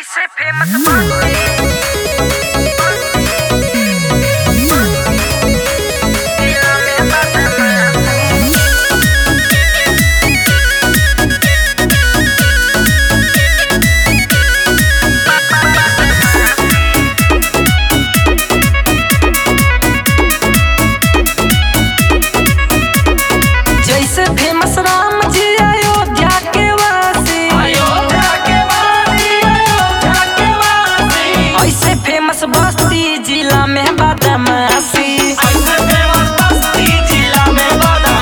ऐसे फेमस बात फेमस राम जी अयोध्या के वासी ऐसे फेमस बस्ती जिला में बदमाशी ऐसे फेमस बस्ती जिला में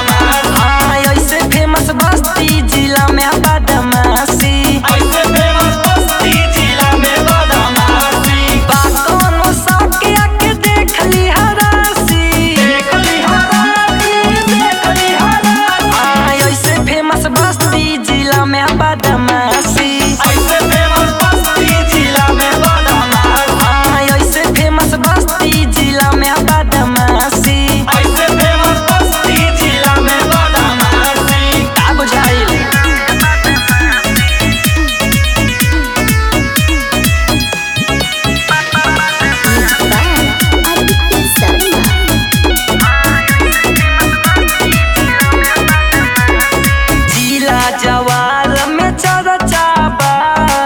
बातों नो सबके आके देख ली हरासी ऐसे फेमस बस्ती जिला में बदमाशी ऐसे फेमस बस्ती जिला में का बुझाइल जिला जवार में चर्चा बा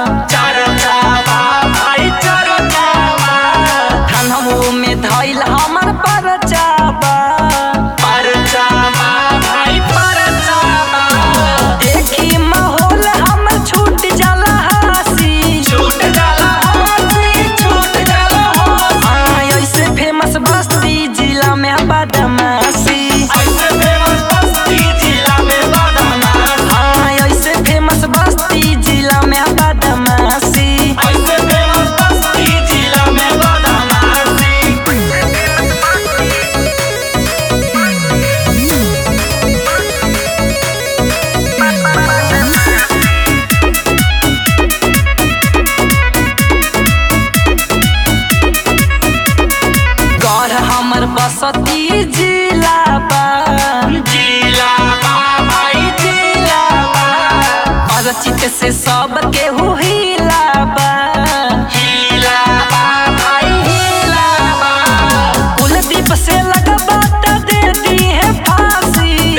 धनमो में धइल हमर परचा बा देखी माहौल हमर छूट जाला हंसी ऐसे फेमस बस्ती जिला में बदमाशी ऐसे फेमस बस्ती जिला में बदमाशी गौर हमर बसती जिला बा परिचित से सब केहू हिला बा कुलदीप से लगबा त दे दी है फांसी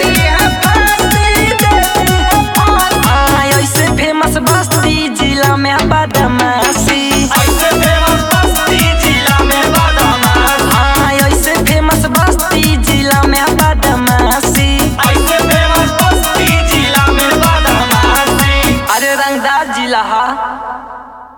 ऐसे फेमस बस्ती जिला में बदमाशी ऐसे फेमस बस्ती जिला में बदमाशी अरे रंगदार जिला हा।